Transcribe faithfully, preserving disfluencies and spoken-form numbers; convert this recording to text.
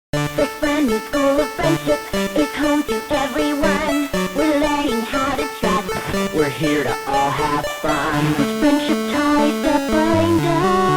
This brand new school of friendship is home to everyone. We're learning how to trust. We're here to all have fun. Friendship ties that bind us.